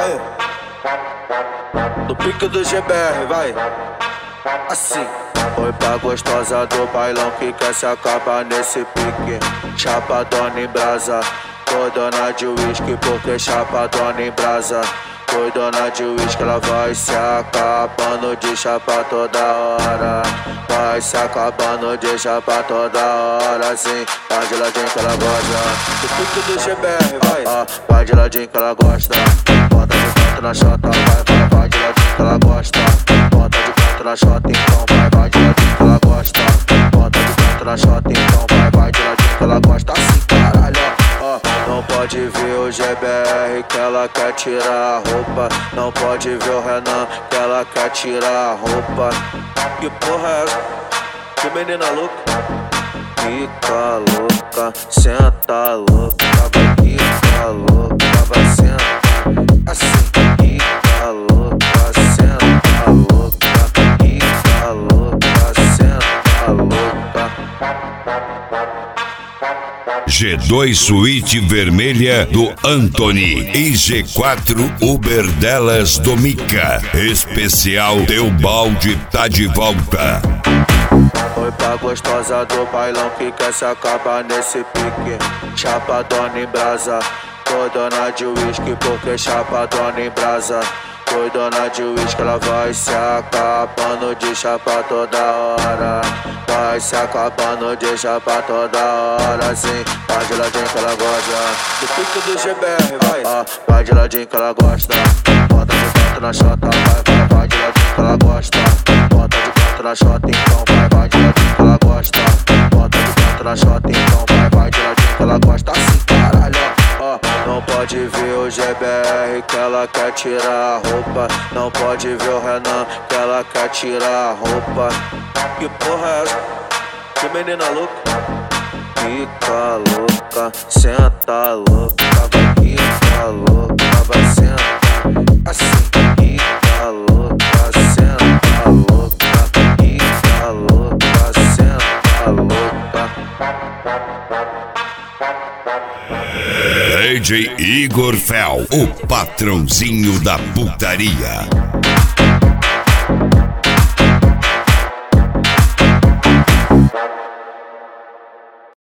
vai. No pique do GBR, vai. Assim. Foi pra gostosa do bailão que quer se acabar nesse pique. Chapadona em brasa, foi dona de uísque porque chapadona em brasa. Foi dona de uísque, ela vai se acabando de chapa toda hora. Vai se acabando de chapa toda hora, sim. Vai de ladinho que ela gosta. Do pique do GBR, vai. Vai de ladinho que ela gosta. Bota de canto na chota, vai de ladinho que ela gosta. Bota de canto na chota, então vai de ladinho que ela gosta. Bota de canto na chota, então vai de ladinho que ela gosta. Assim, caralho, ó. Não pode ver o GBR que ela quer tirar a roupa. Não pode ver o Renan que ela quer tirar a roupa. Que porra é essa? Que menina louca. Fica louca, senta louca. Vai ficar louca, vai sentar. Assim, fica louca, senta louca. Fica louca, senta louca. G2 Suíte Vermelha do Anthony e G4 Uber delas do Mica. Especial Teu Balde tá de volta. Foi pra gostosa do bailão que quer se acabar nesse pique. Chapadona em brasa, foi dona de uísque porque chapadona em brasa. Foi dona de uísque, ela vai se acabando de chapa toda hora. Vai se acabando de chapa toda hora, sim. Vai de ladinho que ela gosta. Do pique do GBR, vai. Vai de ladinho que ela gosta. Bota de canto na chota, vai de ladinho que ela gosta. Bota de canto na chota, então vai de ladinho que ela gosta. Bota de canto na chota, então vai de ladinho que ela gosta. Assim, caralho, ó. Não pode ver o GBR que ela quer tirar a roupa. Não pode ver o Renan que ela quer tirar a roupa. Que porra é essa? Que menina louca. Fica louca, senta louca. Vai ficar louca, vai sentar. Assim, fica louca, senta louca. Fica louca, senta louca. DJ Igor Fel, o patrãozinho da putaria.